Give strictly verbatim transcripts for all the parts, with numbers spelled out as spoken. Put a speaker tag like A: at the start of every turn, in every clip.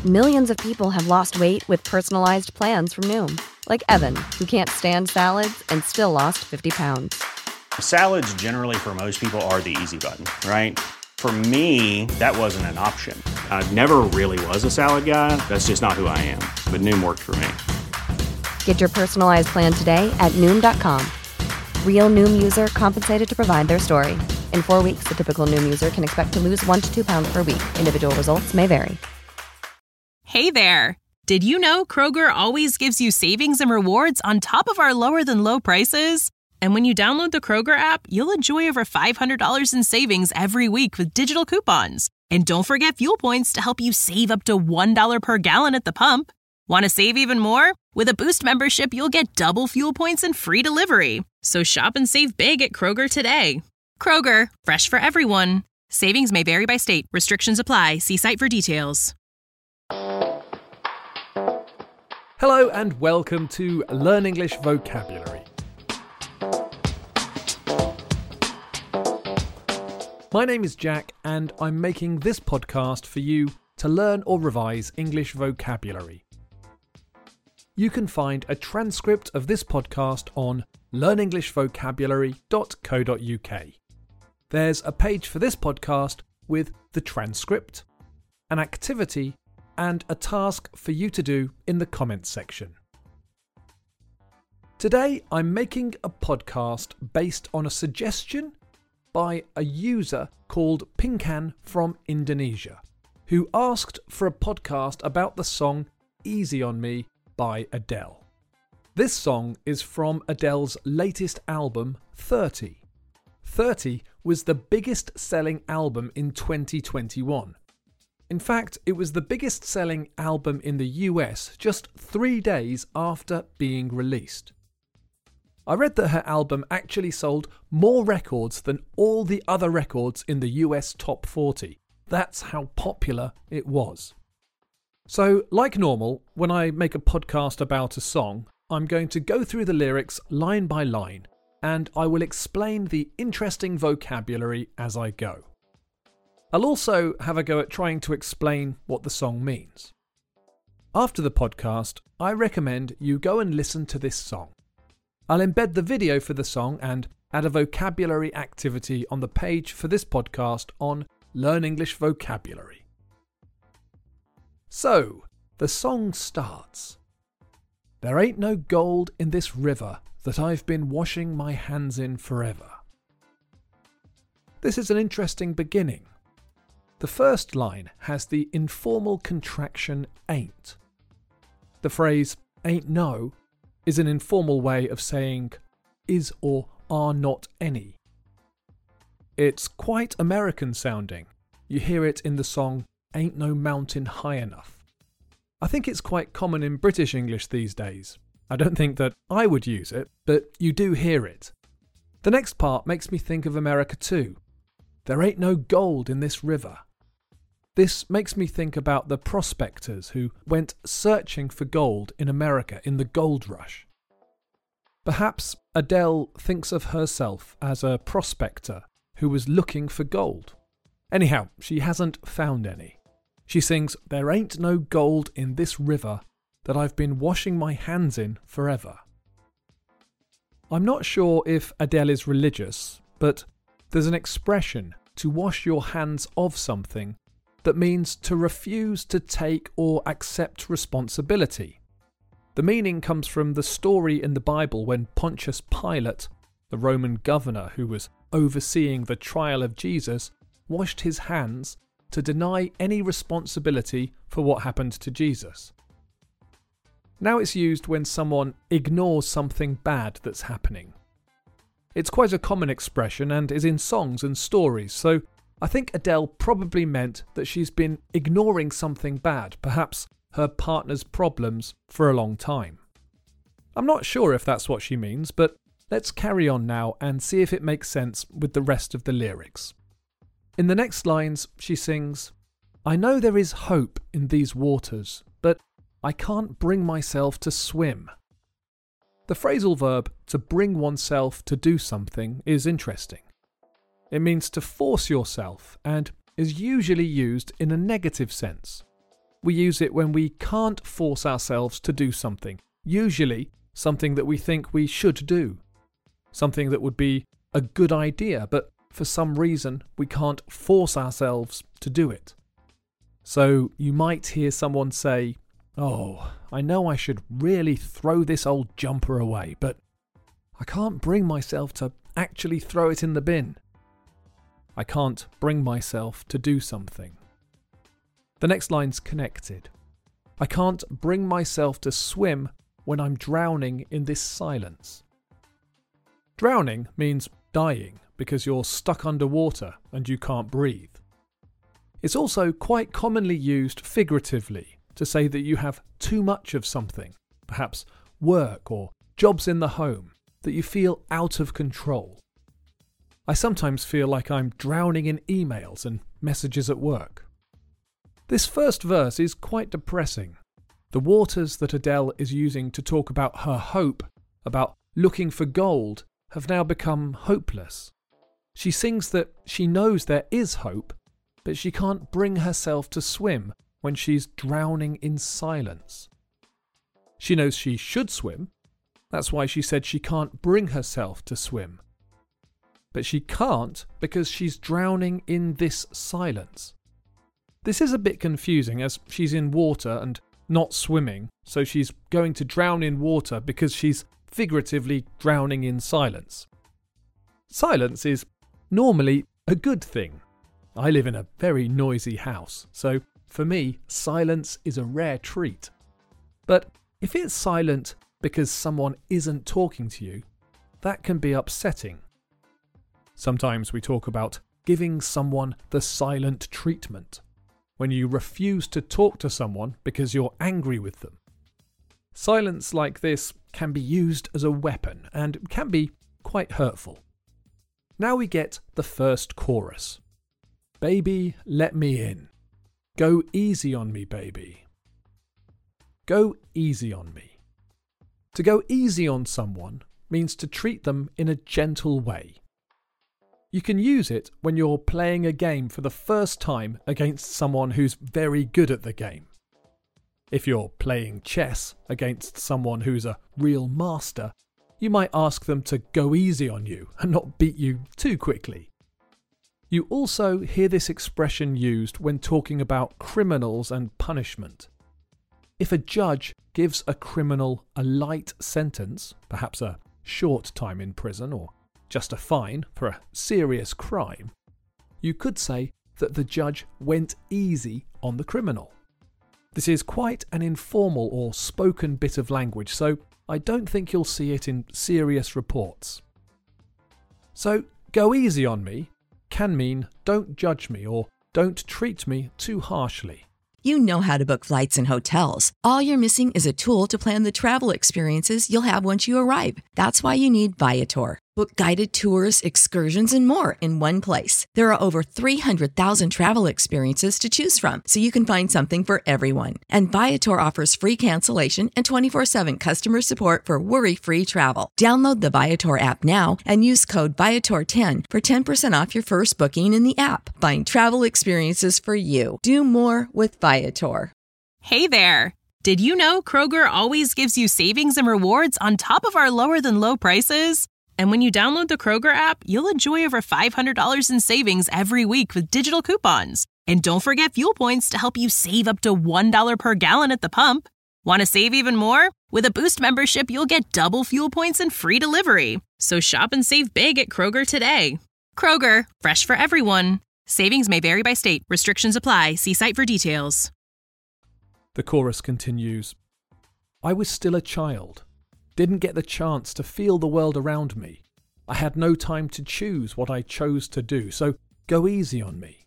A: Millions of people have lost weight with personalized plans from Noom. Like Evan, who can't stand salads and still lost fifty pounds.
B: Salads generally for most people are the easy button, right? For me, that wasn't an option. I never really was a salad guy. That's just not who I am. But Noom worked for me.
A: Get your personalized plan today at Noom dot com. Real Noom user compensated to provide their story. In four weeks, the typical Noom user can expect to lose one to two pounds per week. Individual results may vary.
C: Hey there. Did you know Kroger always gives you savings and rewards on top of our lower than low prices? And when you download the Kroger app, you'll enjoy over five hundred dollars in savings every week with digital coupons. And don't forget fuel points to help you save up to one dollar per gallon at the pump. Want to save even more? With a Boost membership, you'll get double fuel points and free delivery. So shop and save big at Kroger today. Kroger, fresh for everyone. Savings may vary by state. Restrictions apply. See site for details.
D: Hello and welcome to Learn English Vocabulary. My name is Jack and I'm making this podcast for you to learn or revise English vocabulary. You can find a transcript of this podcast on learn english vocabulary dot co dot uk. There's a page for this podcast with the transcript, an activity, and a task for you to do in the comments section. Today I'm making a podcast based on a suggestion by a user called Pinkan from Indonesia, who asked for a podcast about the song Easy on Me by Adele. This song is from Adele's latest album, thirty. thirty was the biggest selling album in twenty twenty-one. In fact, it was the biggest selling album in the U S just three days after being released. I read that her album actually sold more records than all the other records in the U S top forty. That's how popular it was. So, like normal, when I make a podcast about a song, I'm going to go through the lyrics line by line, and I will explain the interesting vocabulary as I go. I'll also have a go at trying to explain what the song means. After the podcast, I recommend you go and listen to this song. I'll embed the video for the song and add a vocabulary activity on the page for this podcast on Learn English Vocabulary. So, the song starts. There ain't no gold in this river that I've been washing my hands in forever. This is an interesting beginning. The first line has the informal contraction ain't. The phrase ain't no is an informal way of saying is or are not any. It's quite American sounding. You hear it in the song Ain't No Mountain High Enough. I think it's quite common in British English these days. I don't think that I would use it, but you do hear it. The next part makes me think of America too. There ain't no gold in this river. This makes me think about the prospectors who went searching for gold in America in the gold rush. Perhaps Adele thinks of herself as a prospector who was looking for gold. Anyhow, she hasn't found any. She sings, "There ain't no gold in this river that I've been washing my hands in forever." I'm not sure if Adele is religious, but there's an expression to wash your hands of something that means to refuse to take or accept responsibility. The meaning comes from the story in the Bible when Pontius Pilate, the Roman governor who was overseeing the trial of Jesus, washed his hands to deny any responsibility for what happened to Jesus. Now it's used when someone ignores something bad that's happening. It's quite a common expression and is in songs and stories, so I think Adele probably meant that she's been ignoring something bad, perhaps her partner's problems, for a long time. I'm not sure if that's what she means, but let's carry on now and see if it makes sense with the rest of the lyrics. In the next lines, she sings, "I know there is hope in these waters, but I can't bring myself to swim." The phrasal verb to bring oneself to do something is interesting. It means to force yourself and is usually used in a negative sense. we use it when we can't force ourselves to do something, usually something that we think we should do, something that would be a good idea, but for some reason we can't force ourselves to do it. So you might hear someone say, "Oh, I know I should really throw this old jumper away, but I can't bring myself to actually throw it in the bin. I can't bring myself to do something." The next line's connected. I can't bring myself to swim when I'm drowning in this silence. Drowning means dying because you're stuck underwater and you can't breathe. It's also quite commonly used figuratively to say that you have too much of something, perhaps work or jobs in the home, that you feel out of control. I sometimes feel like I'm drowning in emails and messages at work. This first verse is quite depressing. The waters that Adele is using to talk about her hope, about looking for gold, have now become hopeless. She sings that she knows there is hope, but she can't bring herself to swim when she's drowning in silence. She knows she should swim. That's why she said she can't bring herself to swim. But she can't because she's drowning in this silence. This is a bit confusing as she's in water and not swimming, so she's going to drown in water because she's figuratively drowning in silence. Silence is normally a good thing. I live in a very noisy house, so for me, silence is a rare treat. But if it's silent because someone isn't talking to you, that can be upsetting. Sometimes we talk about giving someone the silent treatment, when you refuse to talk to someone because you're angry with them. Silence like this can be used as a weapon and can be quite hurtful. Now we get the first chorus. Baby, let me in. Go easy on me, baby. Go easy on me. To go easy on someone means to treat them in a gentle way. You can use it when you're playing a game for the first time against someone who's very good at the game. If you're playing chess against someone who's a real master, you might ask them to go easy on you and not beat you too quickly. You also hear this expression used when talking about criminals and punishment. If a judge gives a criminal a light sentence, perhaps a short time in prison or just a fine for a serious crime, you could say that the judge went easy on the criminal. This is quite an informal or spoken bit of language, so I don't think you'll see it in serious reports. So, go easy on me can mean don't judge me or don't treat me too harshly.
E: You know how to book flights and hotels. All you're missing is a tool to plan the travel experiences you'll have once you arrive. That's why you need Viator. Book guided tours, excursions, and more in one place. There are over three hundred thousand travel experiences to choose from, so you can find something for everyone. And Viator offers free cancellation and twenty-four seven customer support for worry-free travel. Download the Viator app now and use code Viator ten for ten percent off your first booking in the app. Find travel experiences for you. Do more with Viator.
C: Hey there! Did you know Kroger always gives you savings and rewards on top of our lower than low prices? And when you download the Kroger app, you'll enjoy over five hundred dollars in savings every week with digital coupons. And don't forget fuel points to help you save up to one dollar per gallon at the pump. Want to save even more? With a Boost membership, you'll get double fuel points and free delivery. So shop and save big at Kroger today. Kroger, fresh for everyone. Savings may vary by state. Restrictions apply. See site for details.
D: The chorus continues. I was still a child. Didn't get the chance to feel the world around me. I had no time to choose what I chose to do, so go easy on me.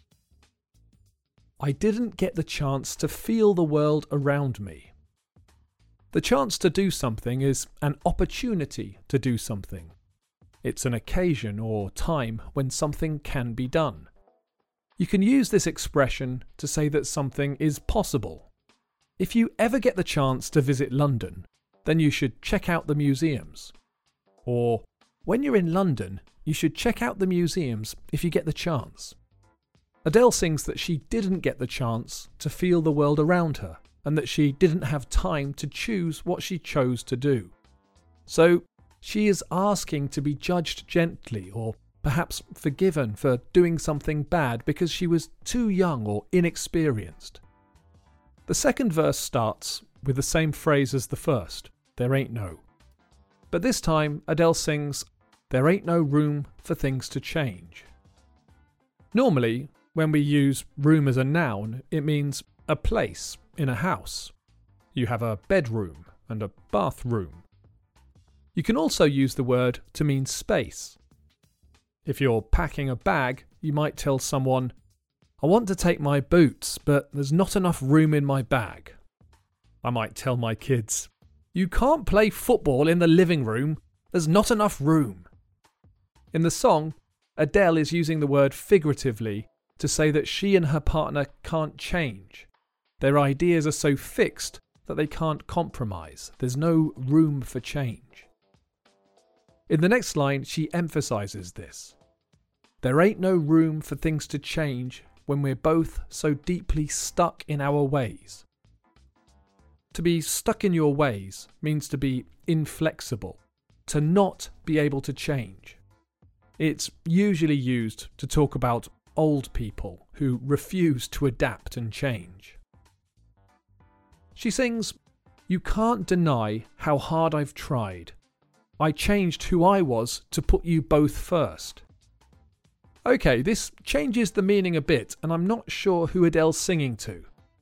D: I didn't get the chance to feel the world around me. The chance to do something is an opportunity to do something. It's an occasion or time when something can be done. You can use this expression to say that something is possible. If you ever get the chance to visit London, then you should check out the museums. Or, when you're in London, you should check out the museums if you get the chance. Adele sings that she didn't get the chance to feel the world around her and that she didn't have time to choose what she chose to do. So she is asking to be judged gently or perhaps forgiven for doing something bad because she was too young or inexperienced. The second verse starts with the same phrase as the first, "There ain't no." But this time Adele sings, "There ain't no room for things to change." Normally, when we use room as a noun, it means a place in a house. You have a bedroom and a bathroom. You can also use the word to mean space. If you're packing a bag, you might tell someone, "I want to take my boots, but there's not enough room in my bag." I might tell my kids, "You can't play football in the living room, there's not enough room." In the song, Adele is using the word figuratively to say that she and her partner can't change. Their ideas are so fixed that they can't compromise. There's no room for change. In the next line, she emphasises this. There ain't no room for things to change when we're both so deeply stuck in our ways. To be stuck in your ways means to be inflexible, to not be able to change. It's usually used to talk about old people who refuse to adapt and change. She sings, "You can't deny how hard I've tried. I changed who I was to put you both first." Okay, this changes the meaning a bit, and I'm not sure who Adele's singing to.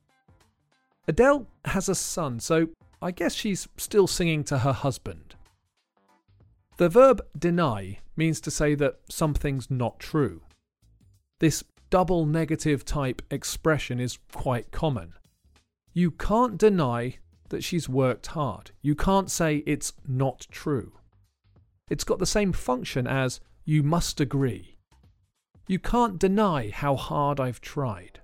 D: Adele has a son, so I guess she's still singing to her husband. The verb deny means to say that something's not true. This double negative type expression is quite common. You can't deny that she's worked hard. You can't say it's not true. It's got the same function as you must agree. You can't deny how hard I've tried.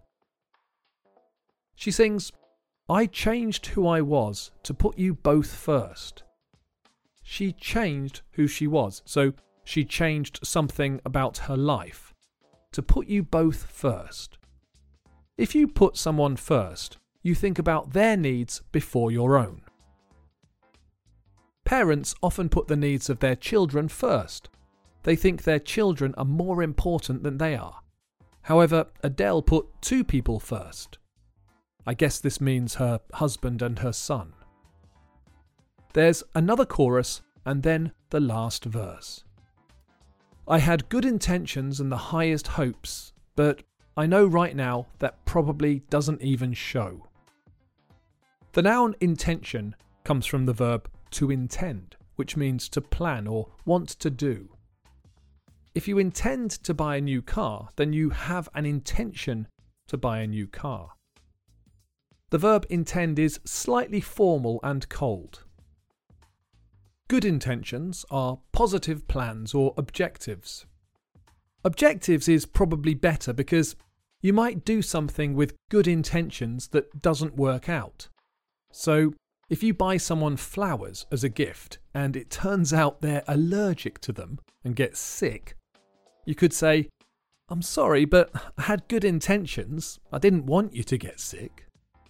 D: She sings, "I changed who I was to put you both first." She changed who she was, so she changed something about her life to put you both first. If you put someone first, you think about their needs before your own. Parents often put the needs of their children first. They think their children are more important than they are. However, Adele put two people first. I guess this means her husband and her son. There's another chorus and then the last verse. I had good intentions and the highest hopes, but I know right now that probably doesn't even show. The noun intention comes from the verb to intend, which means to plan or want to do. If you intend to buy a new car, then you have an intention to buy a new car. The verb intend is slightly formal and cold. Good intentions are positive plans or objectives. Objectives is probably better because you might do something with good intentions that doesn't work out. So, if you buy someone flowers as a gift and it turns out they're allergic to them and get sick, you could say, "I'm sorry, but I had good intentions. I didn't want you to get sick."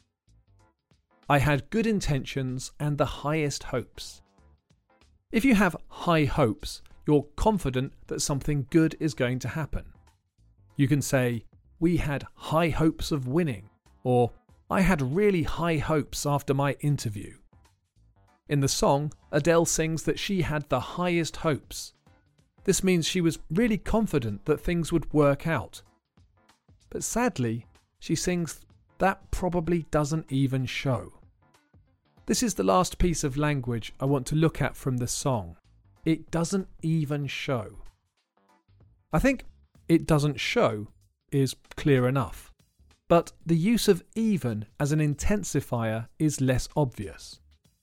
D: I had good intentions and the highest hopes. If you have high hopes, you're confident that something good is going to happen. You can say, "We had high hopes of winning," or "I had really high hopes after my interview." In the song, Adele sings that she had the highest hopes. This means she was really confident that things would work out. But sadly, she sings that probably doesn't even show. This is the last piece of language I want to look at from the song. It doesn't even show. I think "it doesn't show" is clear enough, but the use of even as an intensifier is less obvious.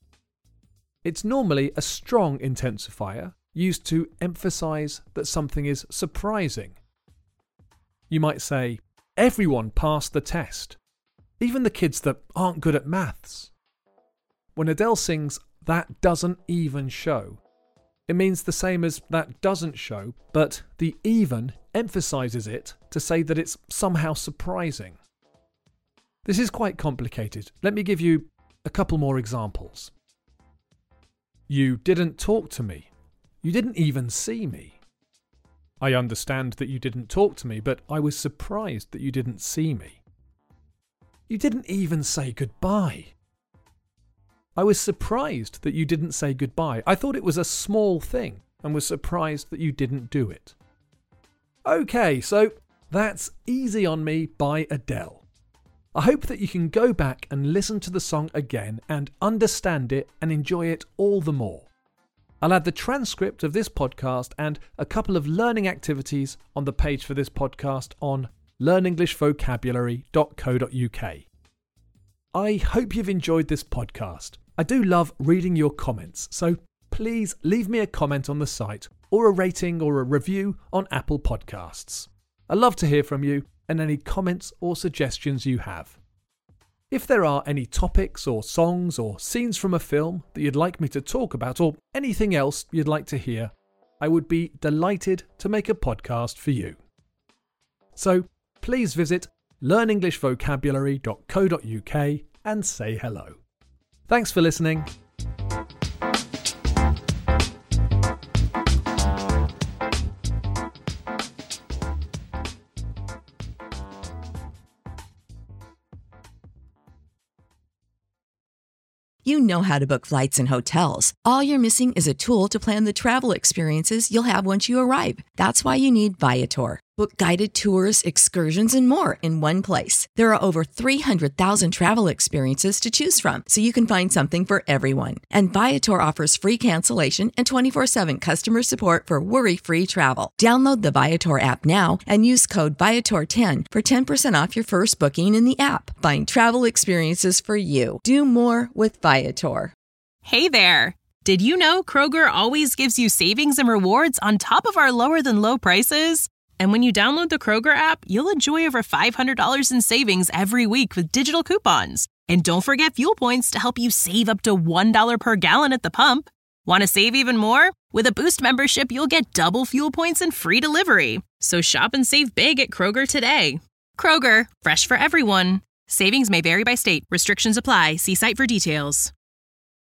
D: It's normally a strong intensifier used to emphasize that something is surprising. You might say, "Everyone passed the test, even the kids that aren't good at maths." When Adele sings "that doesn't even show," It means the same as that doesn't show, but the even emphasises it to say that it's somehow surprising. This is quite complicated. Let me give you a couple more examples. You didn't talk to me. You didn't even see me. I understand that you didn't talk to me, but I was surprised that you didn't see me. You didn't even say goodbye. I was surprised that you didn't say goodbye. I thought it was a small thing and was surprised that you didn't do it. Okay, so that's Easy on Me by Adele. I hope that you can go back and listen to the song again and understand it and enjoy it all the more. I'll add the transcript of this podcast and a couple of learning activities on the page for this podcast on learn english vocabulary dot co dot uk. I hope you've enjoyed this podcast. I do love reading your comments, so please leave me a comment on the site or a rating or a review on Apple Podcasts. I love to hear from you and any comments or suggestions you have. If there are any topics or songs or scenes from a film that you'd like me to talk about or anything else you'd like to hear, I would be delighted to make a podcast for you. So please visit learn english vocabulary dot co dot uk and say hello. Thanks for listening.
E: You know how to book flights and hotels. All you're missing is a tool to plan the travel experiences you'll have once you arrive. That's why you need Viator. Book guided tours, excursions, and more in one place. There are over three hundred thousand travel experiences to choose from, so you can find something for everyone. And Viator offers free cancellation and twenty-four seven customer support for worry-free travel. Download the Viator app now and use code Viator ten for ten percent off your first booking in the app. Find travel experiences for you. Do more with Viator.
C: Hey there! Did you know Kroger always gives you savings and rewards on top of our lower than low prices? And when you download the Kroger app, you'll enjoy over five hundred dollars in savings every week with digital coupons. And don't forget fuel points to help you save up to one dollar per gallon at the pump. Want to save even more? With a Boost membership, you'll get double fuel points and free delivery. So shop and save big at Kroger today. Kroger, fresh for everyone. Savings may vary by state. Restrictions apply. See site for details.